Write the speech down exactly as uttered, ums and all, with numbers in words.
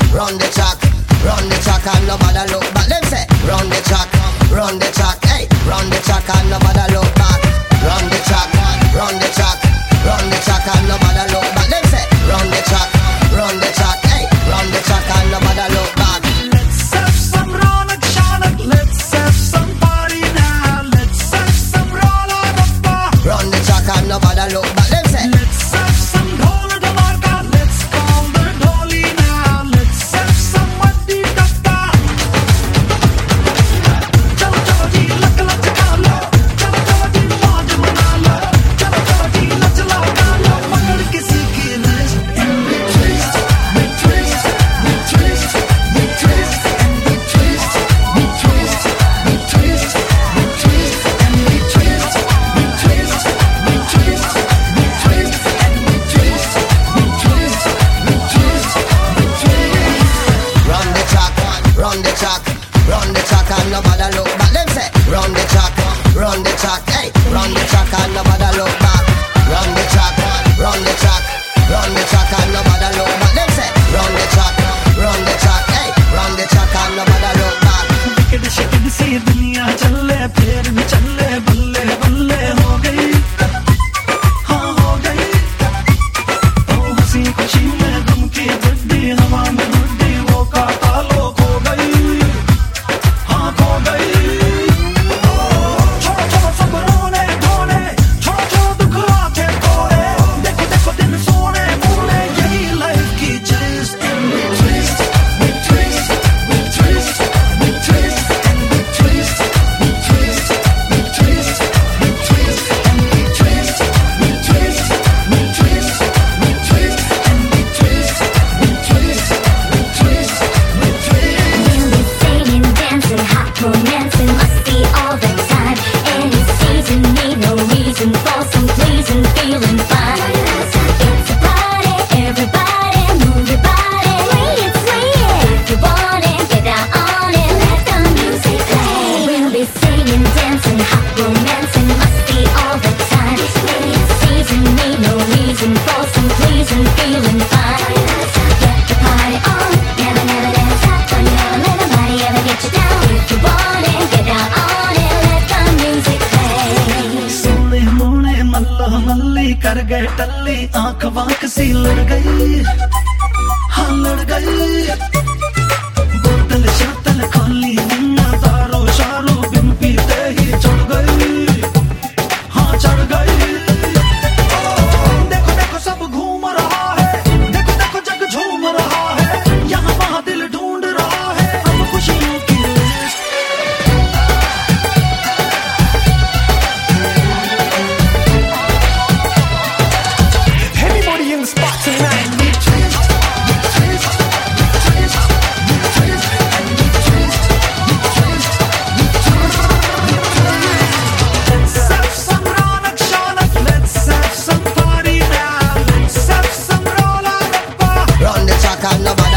run the track, run the track and nobody look back. Them say, run the track, run the track, hey, run the track and nobody look back. Run the track, run the track, run the track and nobody look back. Them say, run the track, run the track, hey, run the track and nobody look back. Let's have some Ronak Shanak, let's have some party now. Let's have some roller rumba. Run the track and nobody look back. Them say, let's have some dhol dhamalka. Let's call the dholi now. Let's have some waddi tappa. Chalo chalo ji lak lak ka lo. Chalo chalo ji mauj mana lo. Chalo chalo ji lach laka lo. Pakad kisi ki wrist and we twist, we twist, we twist, we twist and we twist, we twist, we twist, we twist and we twist, we twist, we twist, we twist and we twist, we twist, we twist, we twist. run the track, run the track, run the track and nobody look back. Them say, run the track, run the track, hey, run the track and nobody look back. Run the track, run the track, run the track and nobody look back. Them say, run the track, run the track, hey, run the track and nobody look back. विकेट शिकेट सी दुनिया चले फिर भी चले बल्ले बल्ले हो गई हाँ हो गई ओ हंसी खुशी में गम की गुड्डी हवा में गुड्डी वो काटा लो खो गई हाँ खो गई ओ छोड़ो छोड़ो सब रोने धोने छोड़ो छोड़ो दुख आके खोए देखो देखो दिन सोने मोने यही लाइफ की चीज and we twist we twist we twist we twist and we twist we twist we twist we twist and we twist we twist we twist we twist and we twist we twist we twist we twist. We'll be singing, dancing, hot romancing, musty all the time. Any season, need no reason for some pleasing, feeling fine. It's a party, everybody move your body. Swing it, swing it. If you want it, get down on it. Let the music play. We'll be singing, dancing, hot romancing, musty all the time. Any season, need no reason for some pleasing, feeling fine. Get the party on, never, never dance out when you never let nobody ever get you down. If you want it, get down on it. Let the music play. सोने मोने मल्ला मल्ली कर गए टल्ली आंख वांख सी लड़ गई हाँ लड़ गई बोतल शातल खोली निन्ना दारो शारो बिन पीते ही चढ़ गई हाँ चढ़ गई ओ, देखो देखो सब घूम रहा है देखो देखो जग झूम रहा है यहाँ वहाँ दिल ढूंढ रहा है अब खुशियों की list Anybody in the spot tonight? we twist, we twist, we twist, we twist, and we twist, we twist, we twist, we twist. Let's have some Ronak Shanak, let's have some party now. Let's have some roller rumba. Run the track and nobody